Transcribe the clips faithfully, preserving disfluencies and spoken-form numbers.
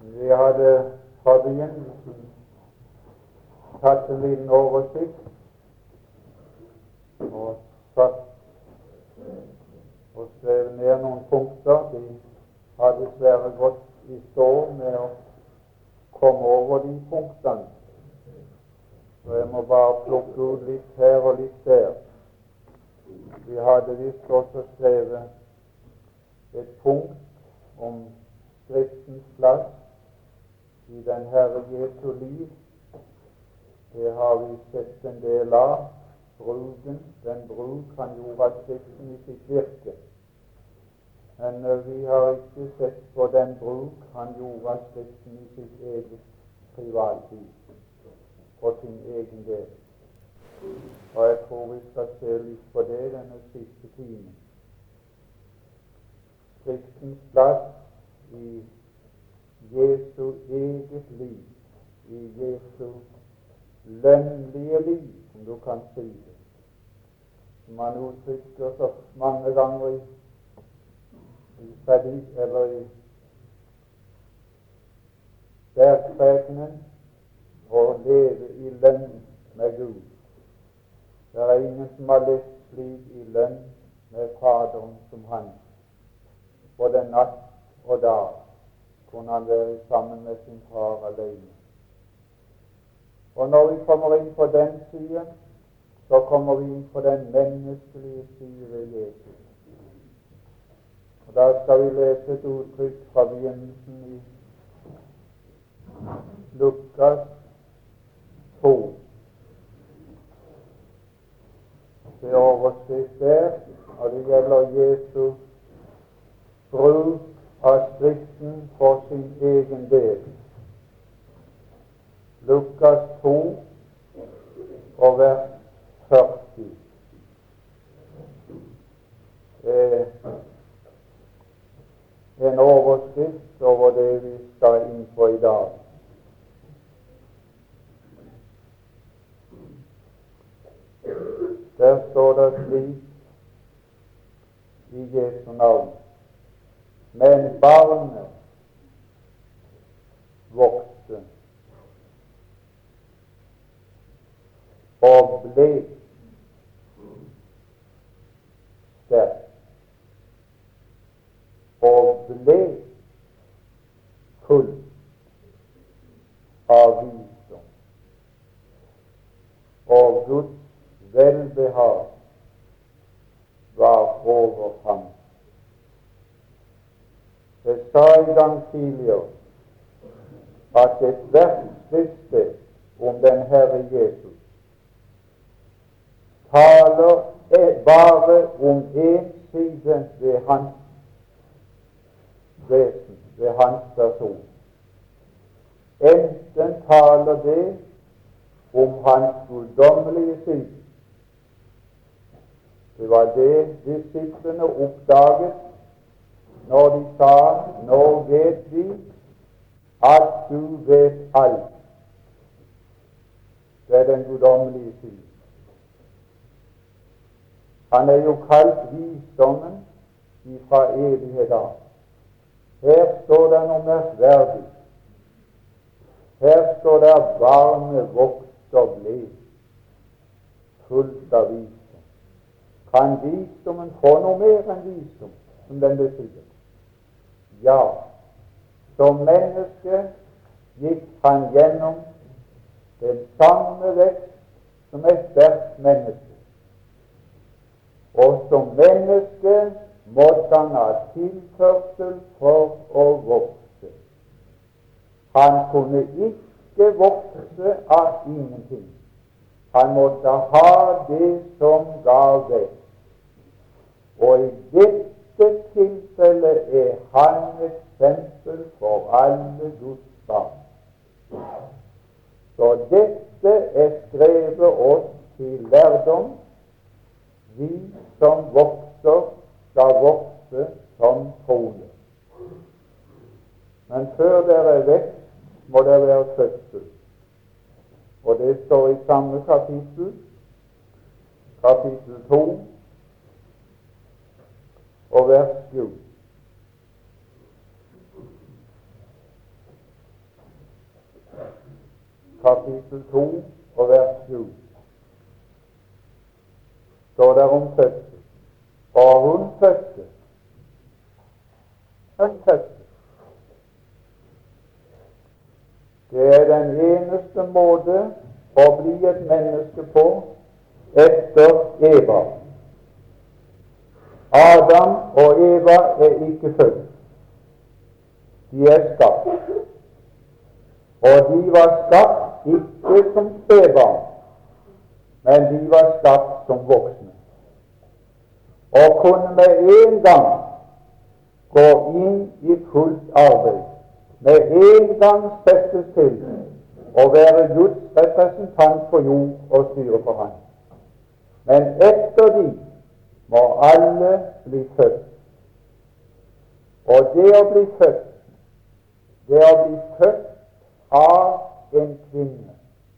Vi hadde fra begynnelsen tatt en liten oversikt og satt og skrevet ned noen punkter. De hadde dessverre gått i stå med å komme over de punktene, så jeg må bare plukke ut litt her og litt der. Vi hadde visst også skrevet et punkt om Skriftens plass i den Herre Jesu liv. Det har vi sett en del av. Bruken, den bruk han gjorde av Skriften i sitt virke. Men uh, vi har ikke sett på den bruk han gjorde av Skriften i sitt eget privatliv, på sin egen del. Og jeg tror vi skal se litt på det denne siste timen. Skriftens plass i Jesu eget liv, i Jesu lønnlige liv, om du kan si det, som han uttrykker så mange ganger i, i Sadis, eller i bergprekenen, å leve i lønn med Gud. Det er ingen som har levd slik i lønn med Faderen som han. Både natt og dag kunne han være sammen med sin far alene. Og når vi kommer inn på den siden, så kommer vi inn på den menneskelige siden ved Jesus. Og da skal vi lese et uttrykk fra begynnelsen i Lukas to. Det er overskrift der, og det gjelder Jesu bruk av Skriften for sin egen del. Lukas to og vers førti. Eh, en overskrift over det vi skal inn på i dag. Der står det slik i Jesu navn: men barnet vokste og ble sterk og ble full av visdom, og Guds velbehag var over ham. Jeg sa en gang tidligere at ethvert skriftsted om den Herre Jesus taler bare om én side ved hans vesen, ved hans person. Enten taler det om hans guddommelige side. Det var det disiplene oppdaget når de sa: nå vet vi at du vet alt. Det er den guddommelige side. Han er jo kalt visdommen fra evighet av. Her står det noe merkverdig. Her står det at barnet vokste og ble fullt av visdom. Kan visdommen få noe mer enn visdom som den besitter? Ja, som menneske gikk han gjennom den samme vekst som ethvert menneske. Og som menneske måtte han ha tilførsel for å vokse. Han kunne ikke vokse av ingenting. Han måtte ha det som ga vekst. Og i dette tilfellet er han eksempel for alle Guds barn. Så dette er skrevet oss til lærdom. Vi som vokser, skal vokse som troende. Men før dere er vekst, må det være fødsel. Og det står i samme kapittel, kapittel to, og vers sju. kapittel to og vers sju, står der om fødsel. Og hun fødte. Hun fødte. Det er den eneste måte å bli et menneske på etter Eva. Adam og Eva er ikke født. De er skapt. Og de var skapt ikke som spedbarn, men de var skapt som voksne. Og kunne med en gang gå inn i fullt arbeid, med en gang settes til å være Guds representant på jord og styre for ham. Men etter de må alle bli født. Og det å bli født, det å bli født av en kvinne.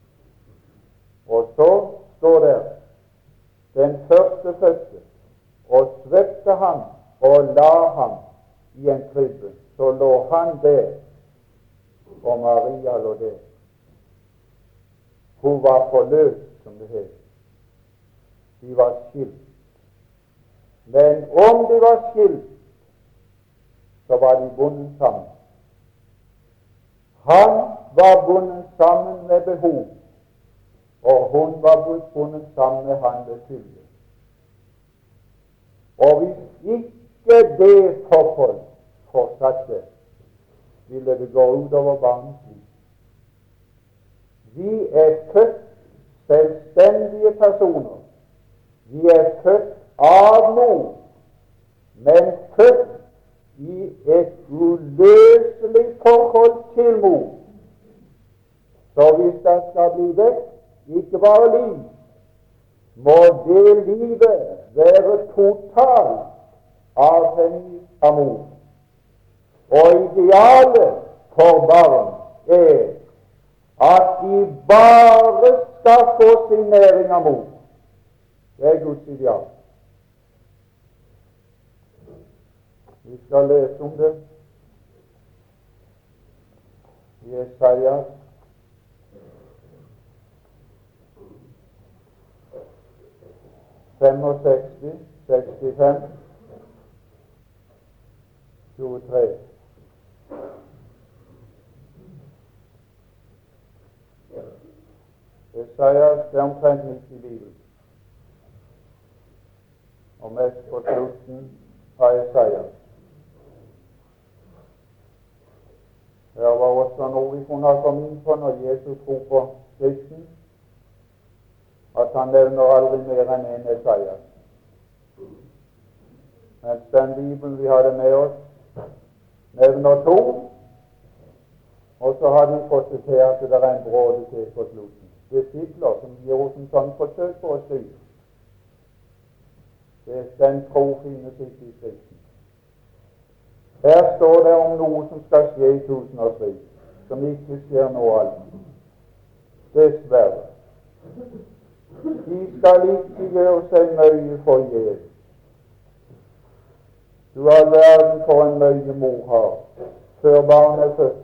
Og så står det den første fødte og svøpte ham og la ham i en krybbe. Så lå han der, og Maria lå der. Hun var forløst, som det het. De var skilt. Men om de var skilt, så var de bundet sammen. Han var bundet sammen med behov, og hun var bundet sammen med han ved fylde. Og hvis ikke det forhold fortsatte, ville det gå ut over barnets liv. Vi er født selvstendige personer. Vi er født av mor, men født i et uløselig forhold til mor. Så hvis det skal bli vekk, ikke bare liv, må det livet være totalt avhengig av mor. Og idealet for barn er at de bare skal få sin næring av mor. Det er Guds ideal. Vi skal lese om det i Jesaja sekstifem, sekstifem, tjuetre. Jesaja er omtrent midt i Bibelen, og mest på slutten av Jesaja. Her var også noe vi kunne ha kommet inn på når Jesus tror på Skriften, at han nevner aldri mer enn en Jesaja. Mens den Bibelen vi hadde med oss, nevner to, og så har de fått det til at det er en bråde til på slutten. Disipler som gir oss en sånn forsøk på å skrive. Det er den tro finnes ikke i Skriften. Her står det om noe som skal skje i tusenårsriket, som ikke skjer nå alltid. Dessverre. De skal ikke gjøre seg mye for Jesus. Du all verden for en mye mor har før barnet er født.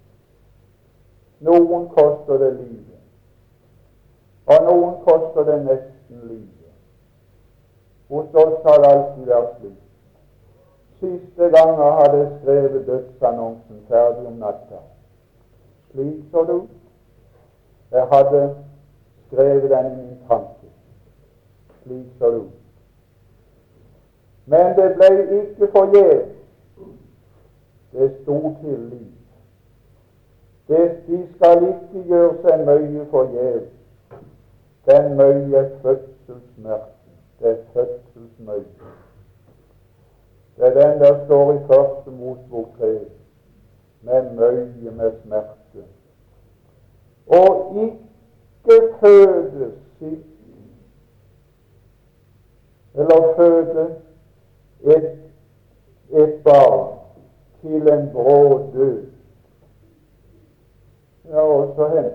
Noen koster det livet, og noen koster det nesten livet. Hos oss har det alltid vært slik. Siste gang jeg hadde skrevet dødsannonsen ferdig om natta. Slik så du. Jeg hadde skrevet den i min tanke. Slik så du. Men det ble ikke forgjeves. Det sto til liv. Det, de skal ikke gjøre seg mye forgjeves. Den møye er fødselssmerten. Det er fødselsmøye. Det er den der står i første Mosebok tre, med møye med smerte. Og ikke fødes sitt, eller føde et, et barn til en brå død. Det har også hendt.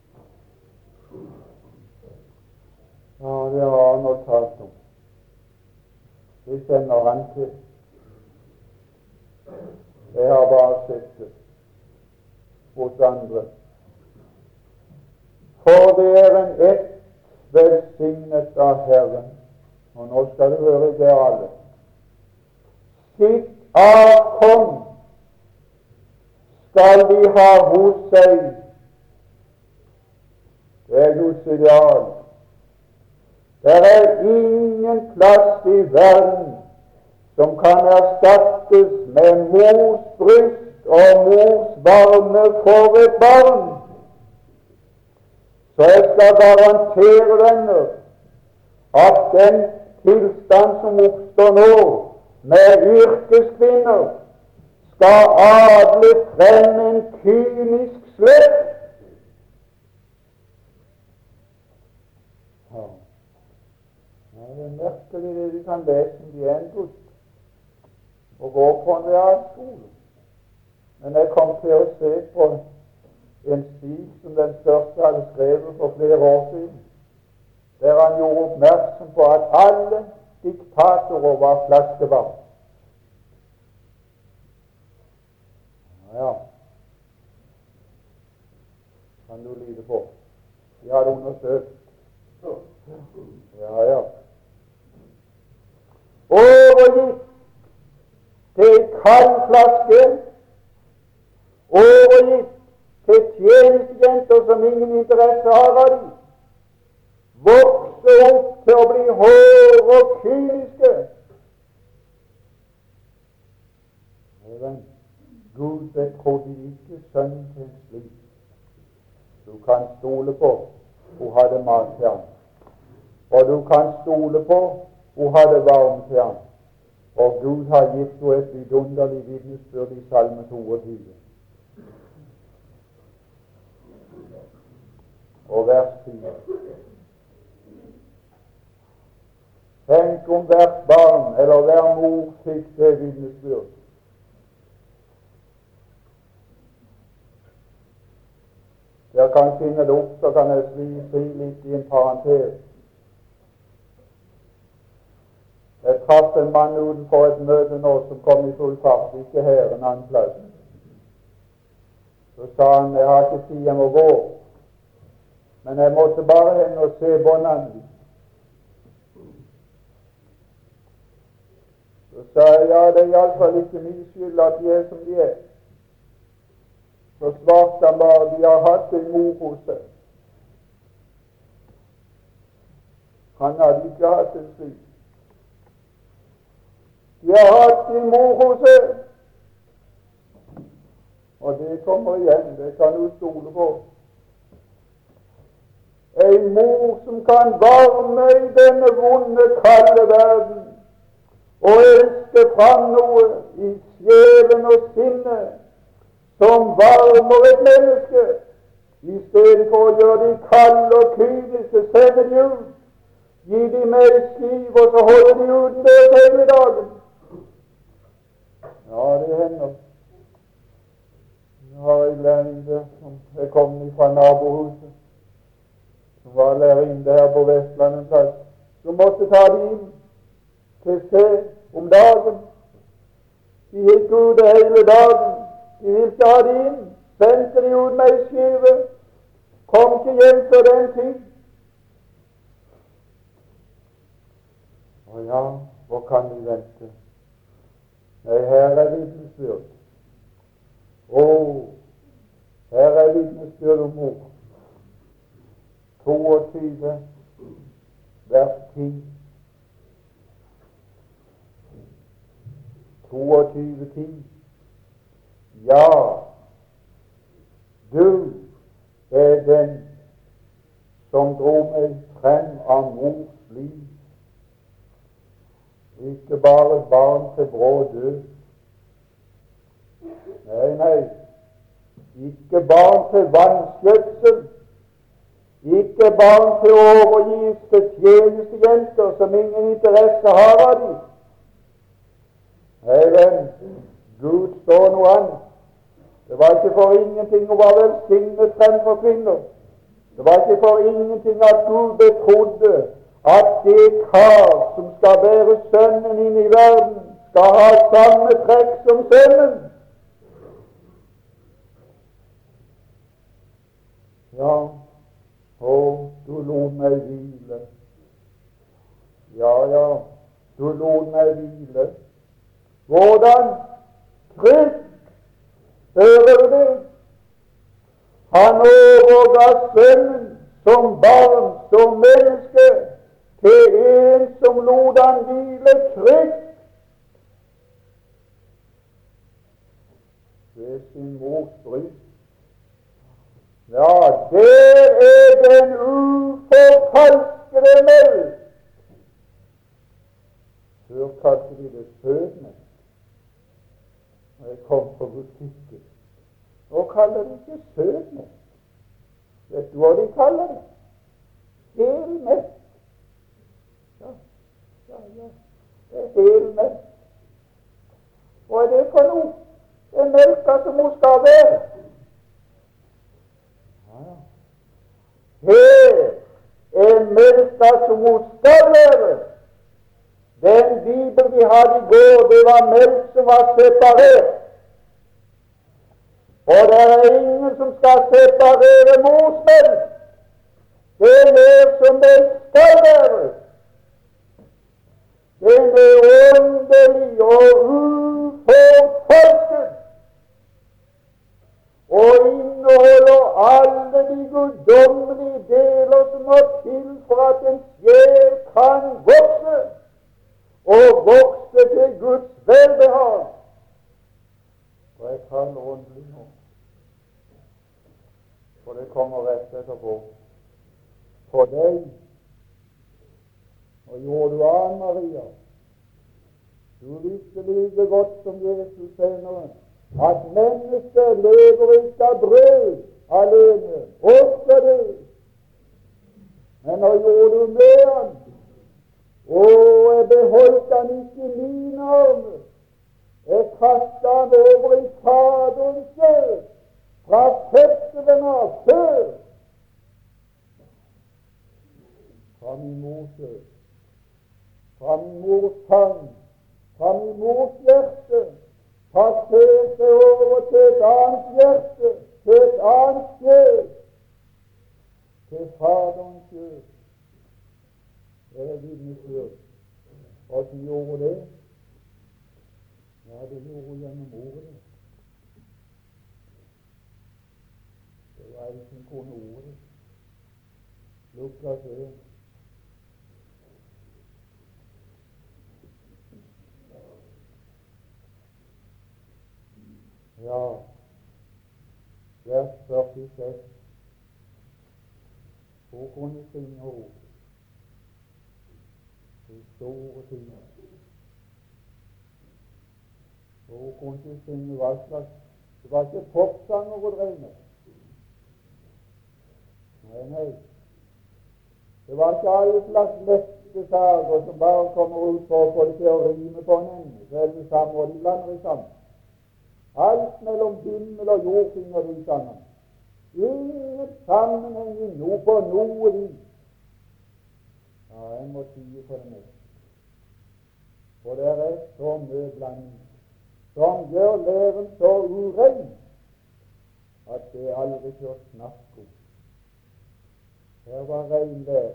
Ja, det har han også talt om. Det kjenner han til. Jeg har bare sett det hos andre. For det er en ett velsignet av Herren. Og nå skal du høre det, alle. Sitt avkom skal de ha hos seg. Det er Guds ideal. Det er ingen plass i verden som kan erstattes med mors bryst og mors varme for et barn. Så jeg skal garantere denne at den tilstand som oppstår nå med yrkeskvinner, skal adle frem en kynisk slekt. Ja. Det er merkelig det vi kan lese om de er en gutt og gå på en realskole. Men jeg kom til å se på en stil som den største hadde skrevet for flere år siden, der han gjorde oppmerksom på at alle diktatorer var flaskebarn. Ja, ja. Kan du lide på? De hadde undersøkt. Ja, ja. Overgitt til kald flaske, overgitt til tjenestejenter som ingen interesse har av dem, vokse opp til å bli hårde og kyniske. Men Gud betrodde ikke sønnen til en slik. Du kan stole på hun hadde mat til ham, og du kan stole på hun hadde varme til ham. Og Gud har gitt henne et vidunderlig vitnesbyrd i Salme toogtyve. Og vers ti. Tenk om hvert barn eller hver mor fikk det vitnesbyrd. Jeg kan finne det opp, så kan jeg si, si litt i en parentes. Jeg traff en mann utenfor et møte nå som kom i full fart, ikke her, en annen plass. Så sa han, jeg har ikke tid, jeg må gå. Men jeg måtte bare hen og se båndene. Så sa jeg, ja, det er i alle fall ikke min skyld at de er som de er. Så svarte han bare, de har hatt en mor hos seg. Han hadde ikke hatt en slik. De har hatt en mor hos seg. Og det kommer igjen, det kan du stole på. En mor som kan varme i denne vonde, kalde verden, og elske fram noe i sjelen og sinnet som varmer et menneske, i stedet for å gjøre de kalde og kyniske, sende de ut, gi de med skiv, og så holder de utendørs hele dagen. Ja, det hender. Nå har jeg lærinde som er kommet fra nabohuset, som var lærinde her på Vestlandet plass, som måtte ta de inn til se om dagen. De gikk ut hele dagen. De ville ha de inn, sendte de ut med skive, kom ikke hjem før den tid. Og ja, hvor kan vi vente? Nei, her er vitnesbyrd. Å, her er vitnesbyrd om mor. toogtyve, vers ti. toogtyve, ti. Ja, du er den som dro meg frem av mors liv. Ikke bare barn til brå død. Nei, nei. Ikke barn til vanskjøtsel. Ikke barn til å overgis til tjenestejenter som ingen interesse har av dem. Nei, venn, Gud står noe annet. Det var ikke for ingenting å være velsignet fremfor kvinner. Det var ikke for ingenting at Gud betrodde at det kar som skal bære sønnen inn i verden, skal ha samme trekk som sønnen. Ja, du lot meg hvile. Ja, ja, du lot meg hvile. Hvordan? Trygg. Hører du det? Han overga Sønnen som barn, som menneske, til en som lot han hvile trygt ved sin mors bryst. Ja, der er den uforfalskede melk. Før kalte de det sødme når jeg kom på butikken. Nå kaller de ikke sødme. Vet du hva de kaller det? Helmelk. Ja, ja, ja. Det er helmelk. Hva er det for noe? Det er melka som hun skal være. Ja. Her er melka som hun skal være. Den bibel vi hadde i går, det var melk som var separert. Og det er ingen som skal separere morsmelk. Det er mer som det skal være. Den er åndelig og uforfalsket, og inneholder alle de guddommelige deler som må til for at en sjel kan vokse, og vokse til Guds velbehag. Og jeg taler åndelig nå, for det kommer rett etterpå. For deg, og gjorde du an, Maria, du visste like godt som Jesus senere, at mennesket lever ikke av brød alene, også det. Men nå gjorde du med han, og jeg beholdt han ikke i mine armer. Jeg kastet han over i Faderens kjød, fra fødselen av før. Fra min mors kjød, fra min mors fang, fra min mors hjerte, passerte over til et annet hjerte, til et annet kjød, til Faderens kjød. Det er vitnesbyrd. Hvordan gjorde det? Ja, det gjorde gjennom ordet. Det var jeg som kunne ordet. Lukas en. Ja, vers førtiseks. Hvor kunne synge ord? De store ting. Hvor kunne synge hva slags? Det var ikke popsanger og dreiner. Nei, nei. Det var ikke alle slags lette sager som bare kommer ut for å få det til å rime på en ende. Så er det samme, og de blander i sammen. Alt mellom himmel og jord finner du sammen. Ingen sammenheng i noe på noe vis. Ja, jeg må tie på det meste. For det er så mye blanding som gjør læren så urein at det aldri tør snakke om. Her var rein lære.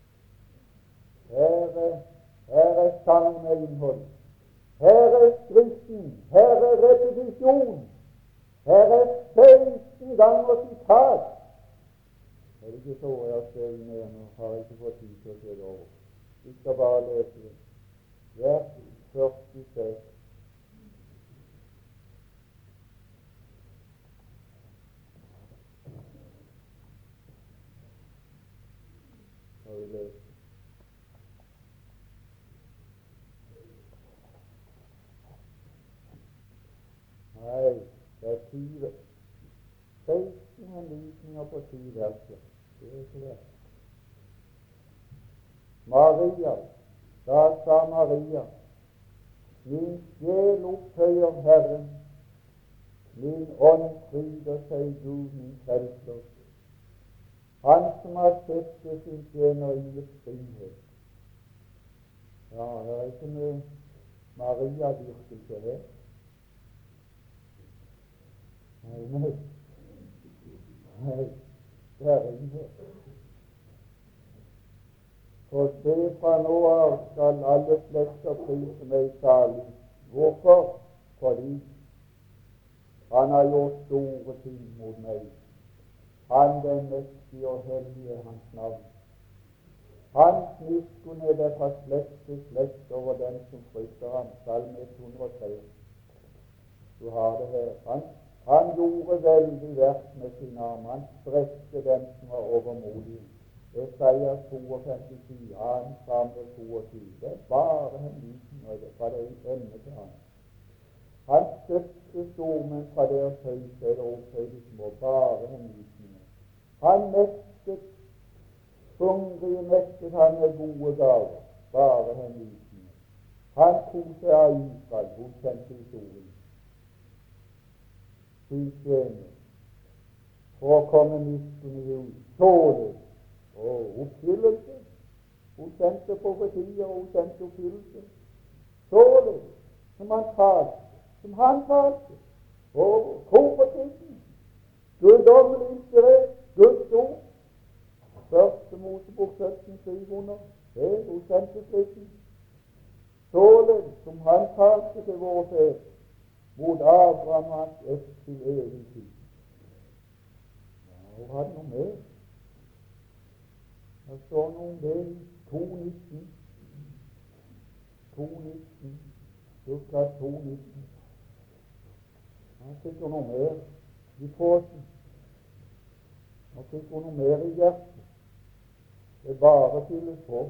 Her er, her er sang med innhold. Her er Skriften. Her er repetisjon. Her er seksten ganger sitat. Det er ikke så jeg har skrevet ned nå. Har jeg ikke fått tid til å se det over. Vi skal bare lese det. Vers førtiseks. Har vi lest? Nei, det er ti, seksten henvisninger på ti verser. Det er ikke det. Maria, da sa Maria, min sjel opphøyer Herren, min ånd pryder seg Gud, min frelser, Han som har sett til sin tjenerinnes frihet. Ja, det er ikke med Maria-dyrkelse her. Nei, nei. Nei, det er ingen her. Og se, fra nå av skal alle slekter prise meg salig. Hvorfor? Fordi han har gjort store ting mot meg. Han den mektige og hellige hans navn. Hans miskunnhet er fra slekt til slekt over den som frykter ham. Salme ett hundre og tre. Du har det her. Han, han gjorde veldig verk med sin arm. Han spredte dem som var overmodige. Esaias femtito fire, han Samuel tjueto. Det er bare en liten øye fra det ende til han. Han støtte stormenn fra deres høysteder og opphøyde de små. Bare en liten øye. Han mettet hungrige, mettet han med gode gaver. Bare en liten øye. Han tok seg av Israel, godkjente historien. Sykeende for å komme miskunn i hus. Således og oppfyllelse. Hun sendte profetier, og hun sendte oppfyllelse. Således som han talte, som han talte, og profetien, guddommelig inspirert, Guds ord. Første Mosebok sytten syv hundre, det hun sendte skriften. Således som han talte til våre fedre, mot Abraham og hans ett til evig tid. Ja, hun hadde noe mer. Det står noe om det i to nitten. to nitten. Lukas to nitten. Han fikk hun noe mer i påsen. Han fikk hun noe mer i hjertet. Det bare fylles på.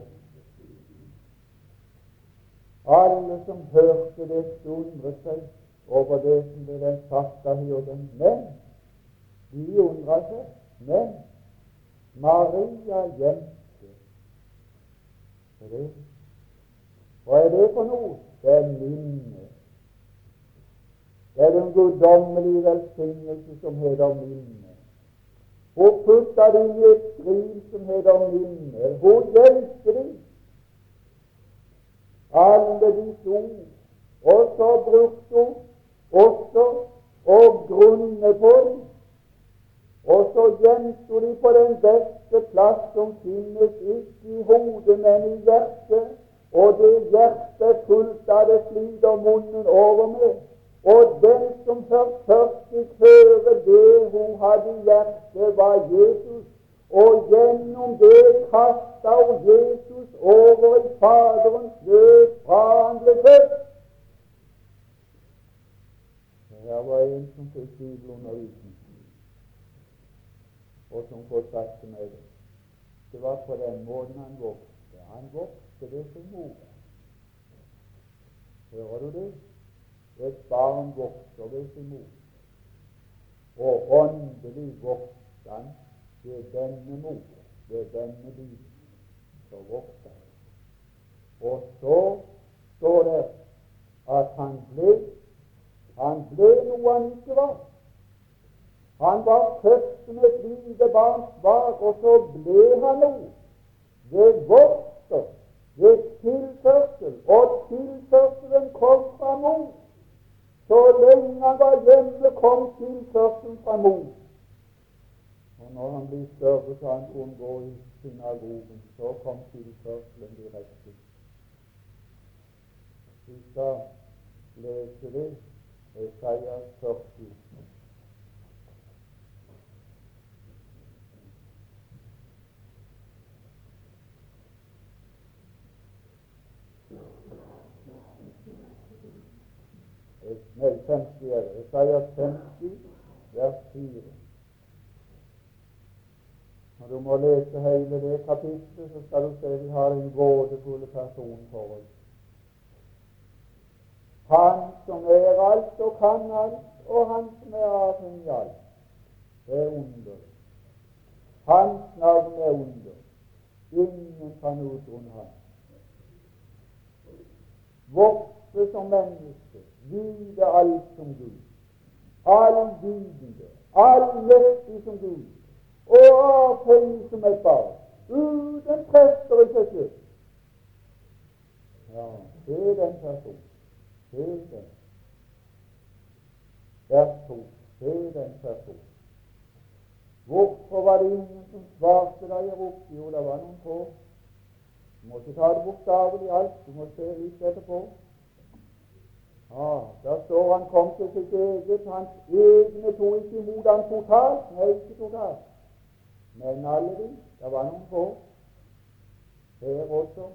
Alle som hørte det, undret seg over det som ble den sagt av hyrden. Men de undret seg. Men Maria gjemte. Er det? Hva er det for noe? Det er minne. Det er den guddommelige velsignelse som heter minne. Hun putta det inn i et skriv som heter minne. Hun gjemte det. Alle disse ord. Og så brukte hun også å grunne på dem. Og så gjemte de på den beste plass som finnes, ikke i hodet, men i hjertet. Og det hjertet er fullt av det flyter munnen over med. Og den som først fikk høre det hun hadde i hjertet, var Jesus. Og gjennom det kastet hun Jesus over i Faderens løp fra han ble født. Her var en som fikk bibelundervisning, og som fortsatte med det. Det var på den måten han vokste. Han vokste ved sin mor. Hører du det? Et barn vokser ved sin mor. Og åndelig vokste han ved denne mor, ved denne Bibelen. Så vokste han. Og så står det at han ble, han ble noe han ikke var. Han var født som et lite barns bak, og så ble han noe ved vokster, ved tilførsel, og tilførselen kom fra mor. Så lenge han var hjemme, kom tilførselen fra mor. Og når han ble større, så han kunne gå i synagogen, så kom tilførselen direkte. Vi skal lese det, Esaias førti. Nei, femti er det. Esaias femti, vers fire. Når du må lese hele det kapitlet, så skal du se vi har en gåtefull person for oss. Han som er alt og kan alt, og han som er avhengig av alt. Det er under. Hans navn er under. Ingen kan utrunne ham. Vokse som menneske, vide alt som Gud, allvidende, allmektig som Gud, og avhengig som et barn, uten prester i seg selv. Ja, det er den person. Det er den. Vers to. Det er den person. Hvorfor var det ingen som svarte da jeg ropte? Jo, det var noen på. Du må ikke ta det bokstavelig alt, du må se litt etterpå. Ja, der står han kom til sitt eget, hans egne tok ikke imot han totalt, nei, ikke totalt. Men alle de, det var noen få, her også.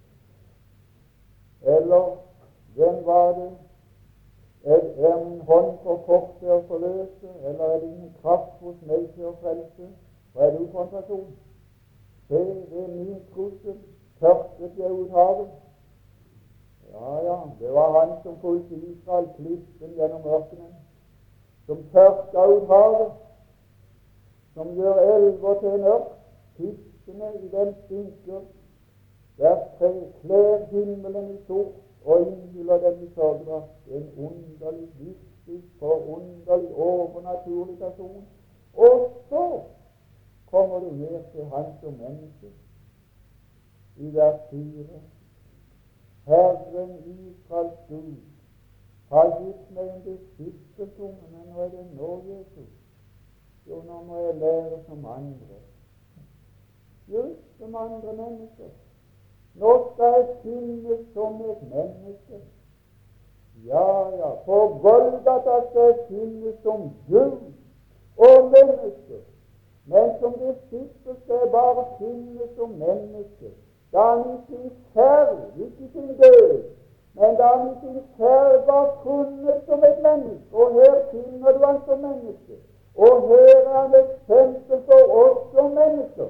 Eller, hvem var det? Er, er min hånd for kort til å forløse, eller er det ingen kraft hos meg til å frelse? Hva er du for en person? Se, ved min trussel tørket jeg ut havet. Ja, ja, det var han som fulgte Israel klippen gjennom ørkenen, som tørka ut havet, som gjør elver til en ørk, fiskene i den stinker, der tre klær himmelen i sort og innhyller dem i sørgedrakt. En underlig, mystisk, forunderlig, overnaturlig person. Og så kommer du ned til han som menneske i vers fire. Herren Israels Gud har gitt meg en besittelse, men nå er det nå, Jesus. Jo, nå må jeg lære som andre. Just som andre mennesker. Nå skal jeg finnes som et menneske. Ja, ja, på Golgata skal jeg finnes som Gud og menneske. Men som disipper skal jeg bare finnes som menneske. Da han i sin ferd, ikke sin død, men da han i sin ferd var funnet som et menneske, og her finner du han som menneske, og her er han et eksempel for oss som mennesker.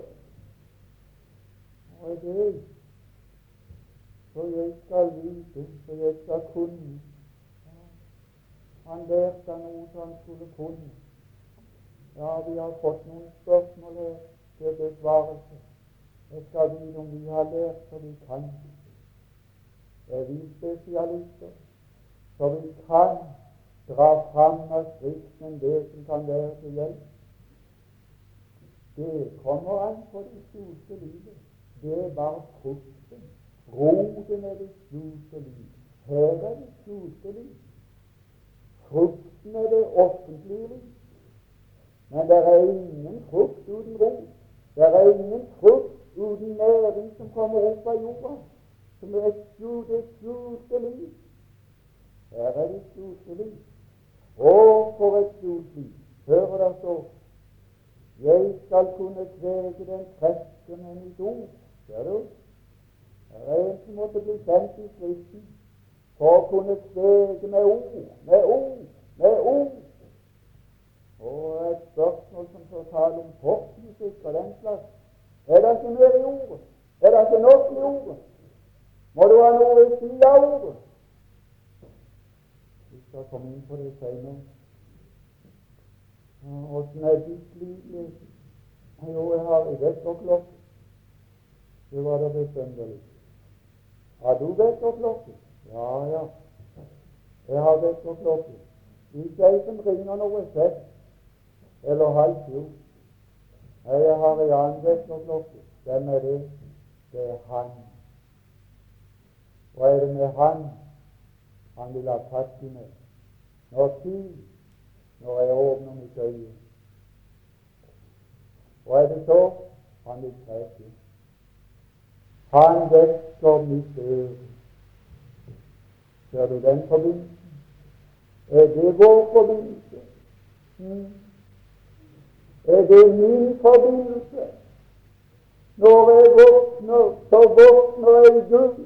Og det så jeg skal vite, så jeg skal kunne. Han lærte noe som han skulle kunne. Ja, vi har fått noen spørsmål her til besvarelse. Jeg skal vite om vi har lært, så vi kan. Er vi spesialister, så vi kan dra fram av Skriften det som kan være til hjelp. Det kommer an på det skjulte livet. Det er bare frukten. Roten er det skjulte liv. Her er det skjulte liv. Frukten er det offentlige liv. Men det er ingen frukt uten rot. Det er ingen frukt uten næring som kommer opp av jorda, som er et skjulte, skjulte liv. Her er det skjulte liv. Å, for et skjult liv. Hører dere så? Jeg skal kunne kvege den presten med mitt ord. Ser du? Det er en som måtte bli kjent i Skriften for å kunne kvege med ord, med ord, med ord. Og et spørsmål som får tale om popmusikk og den slags. Er det ikke mer i ordet? Er det ikke nok i ordet? Må du ha noe ved siden av ordet? Vi skal komme inn på det senere. Åssen er ditt liv? Jo, jeg har vekkerklokke. Det var det besønderlig. Har du vekkerklokke? Ja, ja. Jeg har vekkerklokke. Ikke jeg som ringer noe sett, eller halv sju. Nei, jeg har en annen vekkerklokke. Hvem er det? Det er Han. Hva er det med Han? Han vil ha tatt i meg. Når tid, når jeg åpner mitt øye. Hva er det så? Han vil treke. Han vekker mitt øre. Ser du den forbindelsen? Er det vår forbindelse? Hmm. Er det min forbindelse? Når jeg våkner, så våkner jeg i Gud.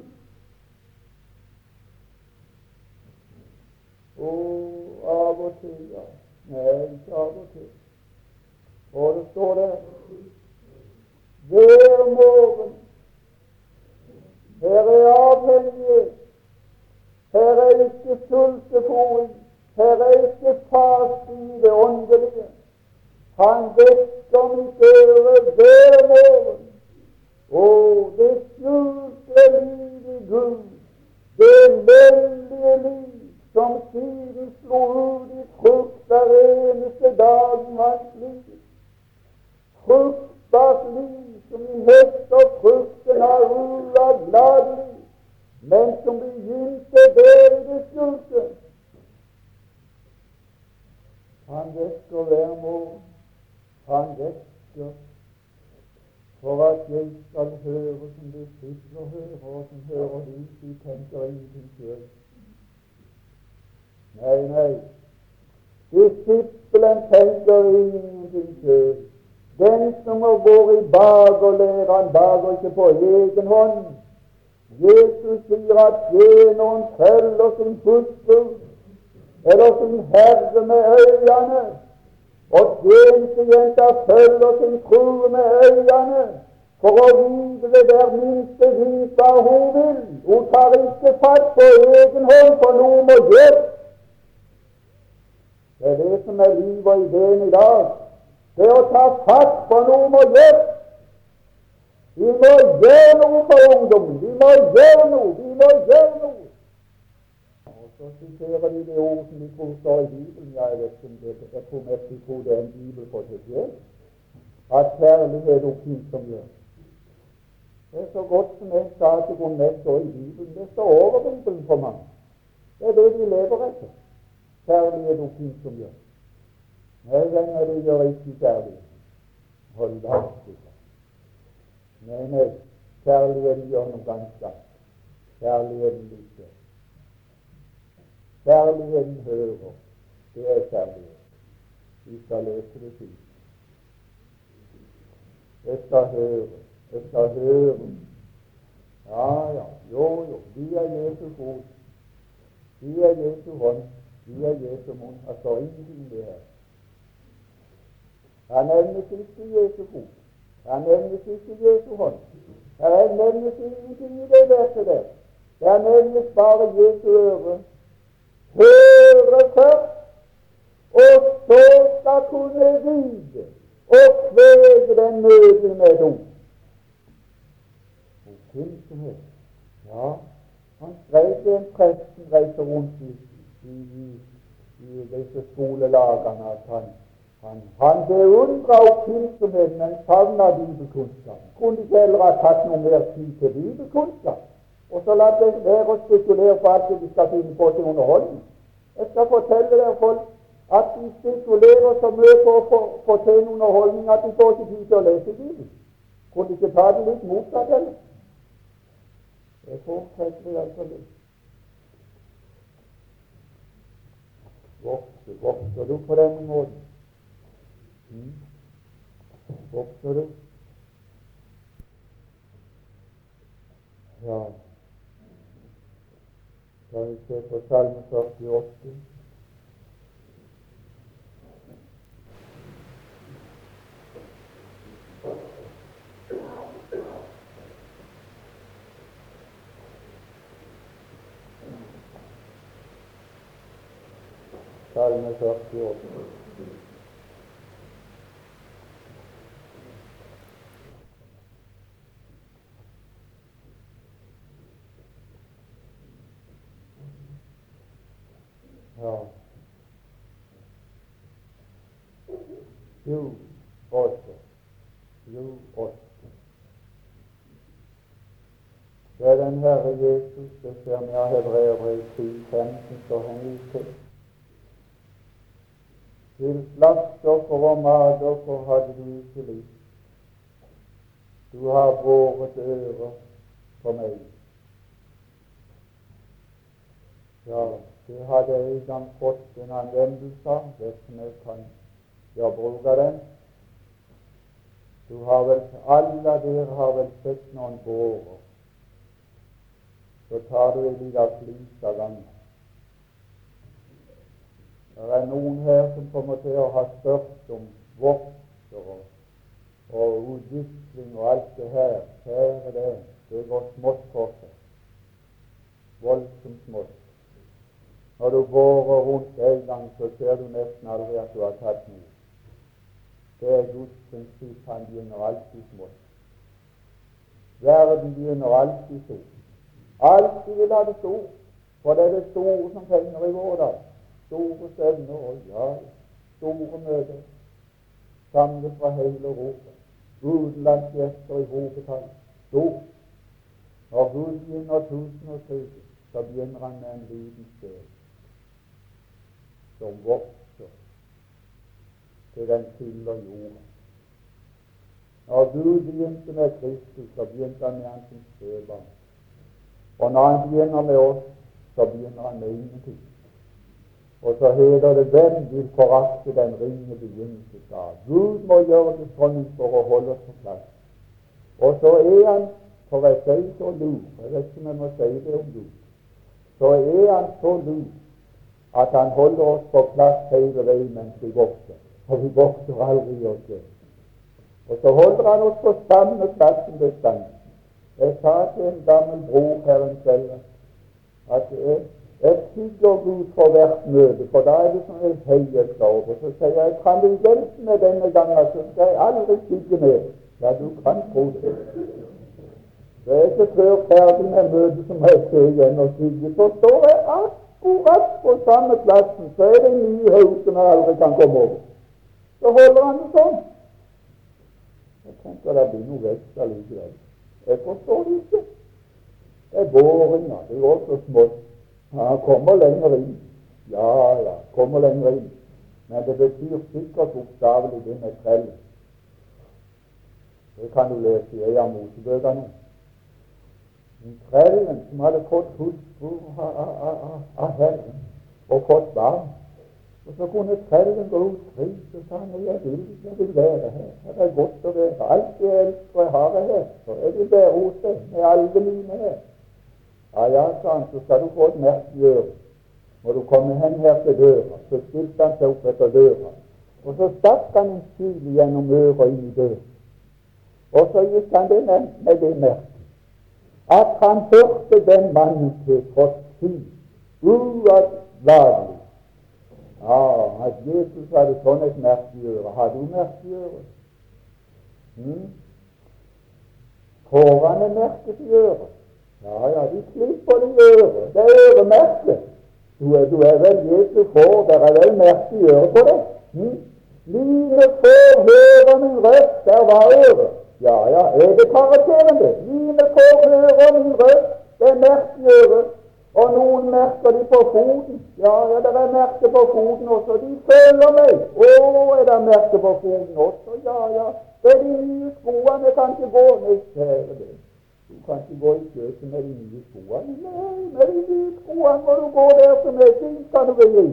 Og av og til, ja. Nei, ikke av og til. Og det står der, hver morgen, her er avhengighet, her er ikke sultefòring, her er ikke faste i det åndelige. Han vekker mitt øre hver morgen. Og det skjulte liv i Gud, det veldige liv som siden slo ut i frukt hver eneste dag i hans liv. Fruktbart liv som i høster frukten av uavlatelig, men som begynte der i det skjulte. Han vekker hver morgen. Han vekker. for at jeg skal høre som disipler hører, og som hører de, de tenker ingenting selv. Nei, nei. Disippelen tenker ingenting selv. Den som går i bak og lærer, han baker ikke på egen hånd. Jesus sier at tjeneren følger sin hustru eller sin herre med øynene, og tjenestejenta følger sin frue med øynene, for å vite hver minste vis hva hun vil. Hun tar ikke fatt på egen hånd, for noe må gjøres. Det er det som er liv og ideen i dag. Det er å ta fatt på noe må gjøres. Vi må gjøre noe for ungdommen. Vi må gjøre noe. Vi må gjøre noe. Og så siterer de det ord som de tror står i Bibelen. Ja, jeg vet ikke om det, jeg tror mest de tror det er en bibel for seg selv. At kjærlighet oppfinsom gjør. Det er så godt som en sa til grunn mest står i Bibelen. Det står over Bibelen for mange. Det er det de lever etter. Kjærlighet oppfinsom gjør. Nei, venner, det gjør ikke kjærlighet. Hold deg til. Nei, nei, kjærligheten gjør noe ganske annet. Kjærligheten lytter. Kjærligheten hører. Det er kjærlighet. Vi skal lese det til. Jeg skal høre. Jeg skal høre. Ja, ja, jo, jo. Vi er Jesu fot. Vi er Jesu hånd. Vi er Jesu munn. Jeg står ingenting det her. Han nevnes ikke Jesu fot. Han nevnes ikke Jesu hånd. Han nevnes ingenting i det verset der. Han nevnes bare Jesu øre. Høre først, og så skal kunne vide og kvege den nøden med et ord. Oppfinnsomhet. Ja, han skrev det en prest som reiser rundt i, i, i, i disse skolelagene, at han Han, han beundra oppfinnsomheten, men savna bibelkunnskap. Kunne ikke heller ha tatt noe mer tid til bibelkunnskap, og så la det være å spekulere på alt det de skal finne på til underholdning. Jeg skal fortelle dere folk at de spekulerer så mye på å få, få til en underholdning at de får ikke tid til å lese Bibelen. Kunne de ikke ta det litt motsatt, eller? Jeg foretrekker det altså litt. Vokser, vokser du på denne måten? Mm. Vokser du? Ja. Skal vi se på Salme førtiåtte. Salme førtiåtte. Ja. Jo, åtte. Jo, åtte. Det er den Herre Jesus, det ser vi av Hebreerbrevet ti femten, så henviser til. Til slaktoffer og matoffer hadde du ikke lyst. Du har båret ører for meg. Ja, det hadde jeg en gang fått en anvendelse av, det som jeg kan gjøre bruk av den. Du har vel, alle dere har vel sett noen bårer. Så tar du en liten flis av gangen. Det er noen her som kommer til å ha spurt om vokser og, og utvikling og alt det her. Kjære det, det går smått for seg. Voldsomt smått. Når du går rundt en gang, så ser du nesten aldri at du har tatt noe. Det er Guds prinsipp, han begynner alltid smått. Verden begynner alltid stort. Alltid vil ha det stort, for det er det store som penger i vår dag. Store stevner og ja, store møter, samlet fra hele Europa. Utenlandsgjester i hovedtall. Stort. Når Gud begynner tusen og tusen, så begynner han med en liten sted som vokser til den fyller jorden. Når Gud begynte med Kristus, så begynte han med han som spedbarn. Og når han begynner med oss, så begynner han med ingenting. Og så heter det: hvem vil forakte den ringe begynnelse? Gud må gjøre det sånn for å holde oss på plass. Og så er han, for jeg sier så lur, jeg vet ikke om jeg må si det om Gud, så er han så lur at han holder oss på plass hele veien mens vi vokser. Og vi vokser aldri i oss selv. Og så holder han oss på samme plassen bestandig. Jeg sa til en gammel bror her en kveld at jeg, jeg tygger Gud for hvert møte, for da er det sånn jeg heier klar over. Så sier jeg: kan du hjelpe meg denne gangen, så skal jeg aldri tygge mer. Ja, du kan tro det. Så jeg er ikke før ferdig med møtet som jeg ser igjen og tygger. Så står jeg akkurat på samme plassen, så er det en ny haug som jeg aldri kan komme over. Så holder han det sånn. Jeg tenker det blir noe vekst allikevel. Jeg forstår det ikke. Det er båringer, det er også smått. Ja, han kommer lenger inn. Ja, ja, kommer lenger inn. Men det betyr sikkert bokstavelig det med trell. Det kan du lese i en av Mosebøkene. Trellen som hadde fått hustru av Herren og fått barn. Og så kunne trellen gå ut fri, så sa han: jeg vil, jeg vil være her. Her er godt å være. Alt jeg elsker jeg har her. Så jeg vil være hos deg med alle mine her. Ja, ja, sa han, så skal du få et merke i øret. Må du komme hen her til døra. Så stilte han seg opp etter døra. Og så stakk han en sil gjennom øret inn i døra. Og så gikk han det med, med det merket at han hørte den mannen til for tid uavlatelig. Ja, at Jesus hadde sånn et merke i øret. Har du merke i øret? Hmm? Får han et merke i øret? Ja, ja, de klipper det i øret. Det er øremerke. Du er, du er vel Jesus får, der er vel merke i øret på det. Hmm? Line får høre min røst, der var øret. Ja, ja, er det karakteren det? Line får høre min røst, det er merke i øret. Og noen merker de på foten. Ja, ja, det er merke på foten også. De følger meg. Å, er det merke på foten også? Ja, ja. Det er de nye skoene. Jeg kan ikke gå. Nei, kjære det. Du kan ikke gå i kjøkken med de nye skoene. Nei, med de nye skoene må du gå der som er fint, kan du vel gi.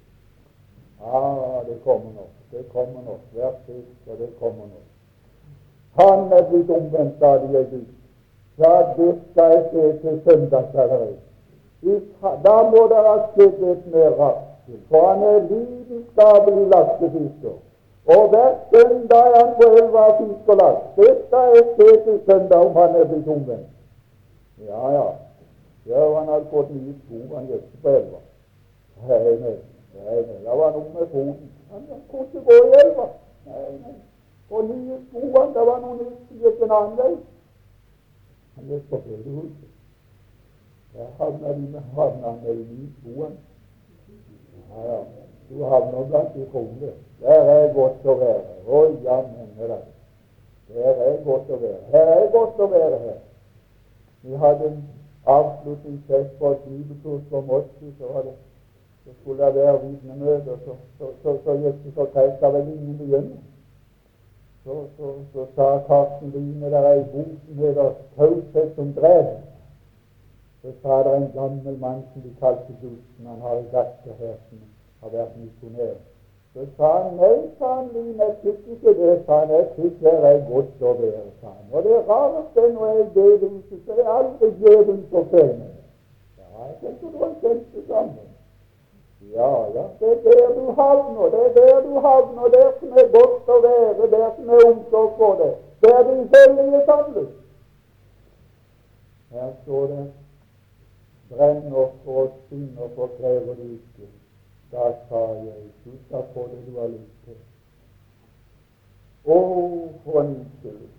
Ja, det kommer nok. Det kommer nok. Hver sist, og det kommer nok. Han er blitt omvendt, sa de i Gud. Ja, det skal jeg se til søndags allerede. Da må det ha skjedd et mirakel, for han er lidenskapelig laksefisker. Og hver søndag er han på elva og fisker laks. Det skal jeg se til søndag om han er blitt omvendt. Ja, ja. Ja, han hadde fått nye sko, han gikk på elva. Nei, nei, nei, nei. Da var noe med foten. Han kunne ikke gå i elva. Nei, nei. Og nye sko, da var noe nytt, gikk en annen vei. Han gikk på fjellet. Jeg havner de med havner med de nye skoene. Ja, ja. Du havner blant de kroner. Der er godt å være. Å, jammen er det. Der er godt å være. Her er godt å være her. Vi hadde en avslutningsfest på et bibelkurs på Moski, så var det, så skulle det være vitnemøte, så, så, så, så gikk det så tregt av vel ingen begynner. Så, så, så sa Karsten Line, der er i bok som heter Taushet som drev. Så sa det en gammel mann som de kalte Gusten, han har i datter her som har vært misjonær. Så sa han: nei, sa han, Line, jeg tykker ikke det, sa han, jeg tykker det er godt å være, sa han. Og det rareste når jeg er djevelhuset, så er jeg aldri djevelen så fene. Ja, jeg tenker du har kjent det sammen. Ja, ja, det er der du havner, det er der du havner, der som er godt å være, der som er omsorg for det, der de hellige samles. Her står det: brenn opp og synd og forkrever du ikke. Da sa jeg: du skal få det du har lyst til. Å, for en unnskyldning.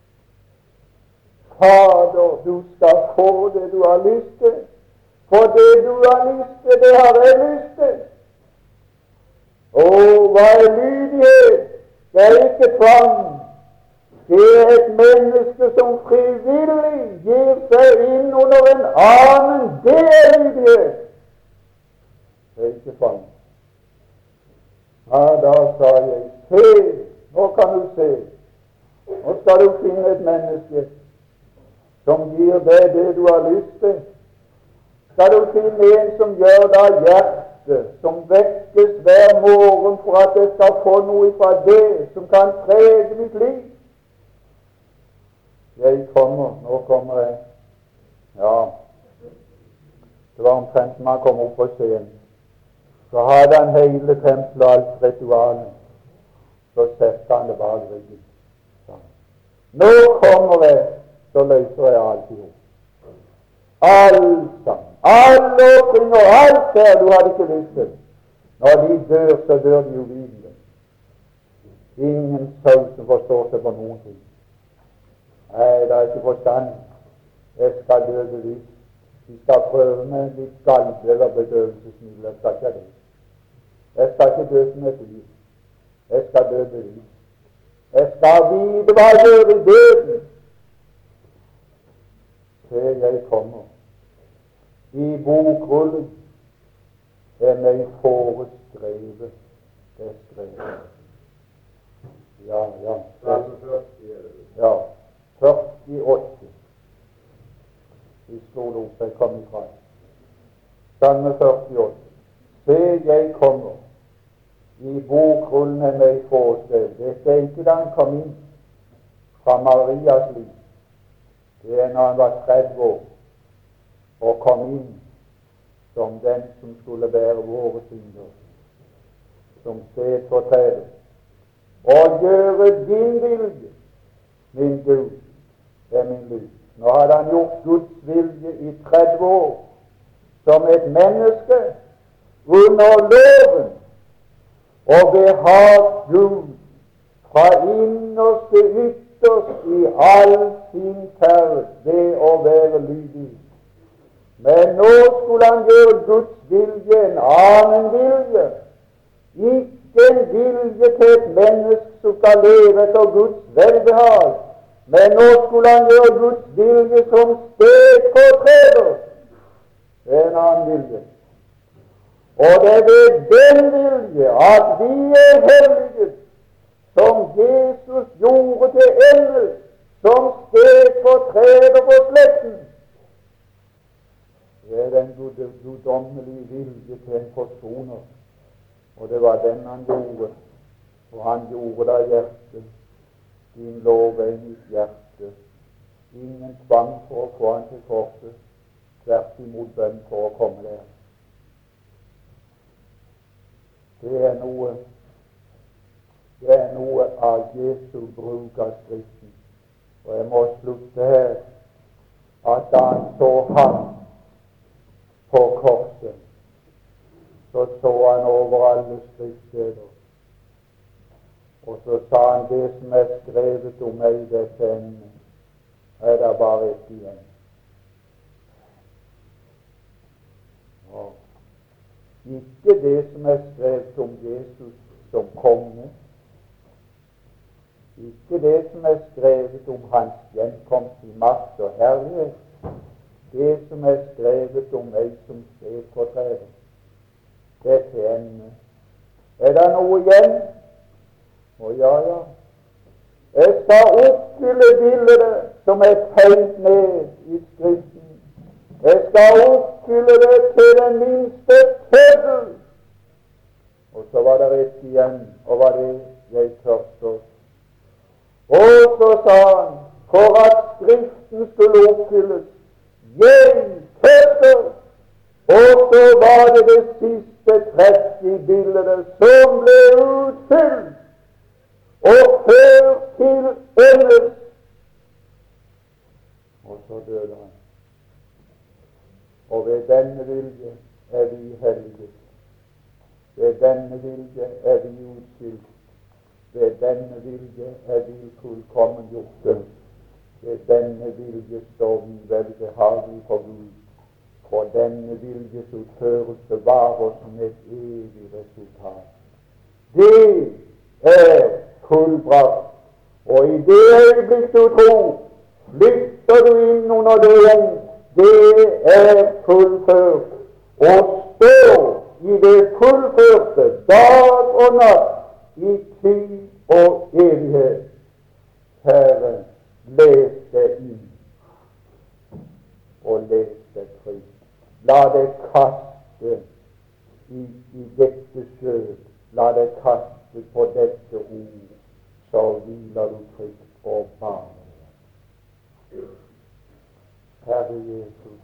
Fader, du skal få det du har lyst til. For det du har lyst til, det har jeg lyst til. Å, hva er lydighet? Det er ikke tvang. Det er et menneske som frivillig gir seg inn under en annen. Det er lydighet. Det er ikke tvang. Ja, da sa jeg: se, nå kan du se. Nå skal du finne et menneske som gir deg det du har lyst til. Skal du finne en som gjør deg hjertet, som vekkes hver morgen for at jeg skal få noe fra det som kan prege mitt liv. Jeg kommer, nå kommer jeg. Ja, det var omtrent som han kom opp på scenen. Så hadde han hele tempelet og alt ritualet. Så setter han det bak ryggen. Nå kommer jeg, så løser jeg alt i hop. Alt sammen. Alle åpning og alt der du hadde ikke lyst til. Når de dør, så dør de uvidelig. Ingen sau som forstår seg på noen ting. Nei, det er ikke forstand. Jeg skal dø bevisst. De skal prøve med litt galde eller bedøvelsesmiddel. Jeg skal ikke det. Jeg skal ikke dø som et dyr. Jeg skal dø bevisst. Jeg skal vite hva jeg gjør i døden. Se, jeg kommer. I bokrullen er meg foreskrevet det skrevet. Ja, ja. Ja, førtiåtte. Vi slo det opp, jeg kom ifra. Salme førtiåtte. Se, jeg kommer. I bokrullen er meg foreskrevet. Dette er ikke da han kom inn fra Marias liv. Det er når han var tretti år og kom inn som den som skulle bære våre synder, som stedfortreder, og gjøre din vilje, min Gud, er min lyd. Nå hadde han gjort Guds vilje i tretti år, som et menneske under loven, og behagt Gud fra innerst til ytterst i all sin ferd ved å være lydig. Men nå skulle han gjøre Guds vilje en annen vilje. Ikke en vilje til et menneske som skal leve etter Guds velbehag, men nå skulle han gjøre Guds vilje som stedfortreder. Det er en annen vilje. Og det er ved den vilje at vi er hellige, som Jesus gjorde til ende, som stedfortreder for slekten. Det er den guddommelige vilje til en forsoner, og det var den han gjorde, og han gjorde det hjertet. Din lov er i mitt hjerte. Ingen tvang for å få han til korset, tvert imot bønn for å komme der. Det er noe, det er noe av Jesu bruk av Skriften. Og jeg må slutte her, at da han så ham på korset, så så han over alle skriftsteder, og så sa han, det som er skrevet om meg dette ende, er det bare ett igjen. Ja. Ikke det som er skrevet om Jesus som konge, ikke det som er skrevet om hans gjenkomst i makt og herlighet, det som er skrevet om meg som stedfortreder. Dette ende. Er det noe igjen? Å ja, ja. Jeg skal oppfylle bildet som er tegnet ned i Skriften. Jeg skal oppfylle det til den minste tøddel. Og så var det rett igjen, og var det jeg tørste. Og så sa han, for at Skriften skulle oppfylles, jeg tørster. Og så var det det siste trekk i bildet som ble utfylt og ført til endes. Og så døde han. Og ved denne vilje er vi hellige. Ved denne vilje er vi utskilt. Ved denne vilje er vi fullkommen gjort. Ved denne vilje står vi velbehagelig for Gud. For denne viljes utførelse varer som et evig resultat. Det er fullbrakt. Og i det øyeblikk du tror, flytter du inn under det. Det er fullført. Og står i det fullførte dag og natt, i tid og evighet. Kjære dette ord, så hviler du trygt på barnet. Herre Jesus,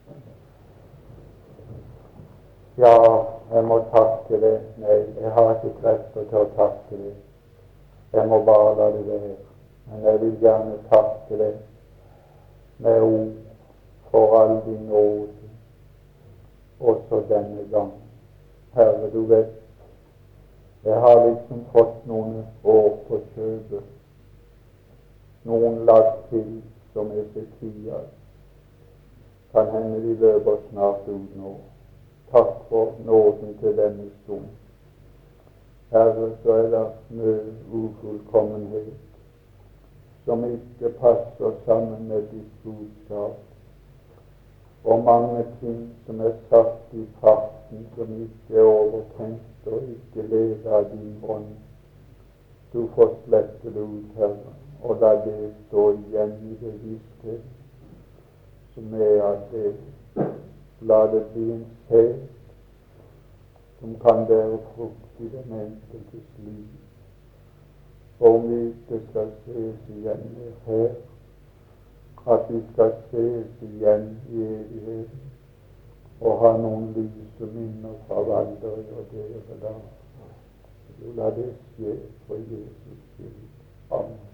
ja, jeg må takke deg. Nei, jeg har ikke krefter til å takke deg. Jeg må bare la det være. Men jeg vil gjerne takke deg med ord for all din nåde, også denne gang. Herre, du vet, jeg har liksom fått noen år på kjøpet, noen lagt til som er Esekiel. Kan hende de løper snart ut nå. Takk for nåden til denne stund. Herre, så er det mye ufullkommenhet som ikke passer sammen med ditt budskap, og mange ting som er satt i farten, som ikke er overtenkt og ikke leder av din ånd. Du får slette det ut, Herre, og la det stå igjen i bevissthet, som er at det, la det bli en sæd som kan være frukt i den enkeltes liv. Og om vi ikke skal ses igjen her, at vi skal ses igjen i evigheten og ha noen lyse minner fra Valdres og dere da. La det skje for Jesus skyld. Amen.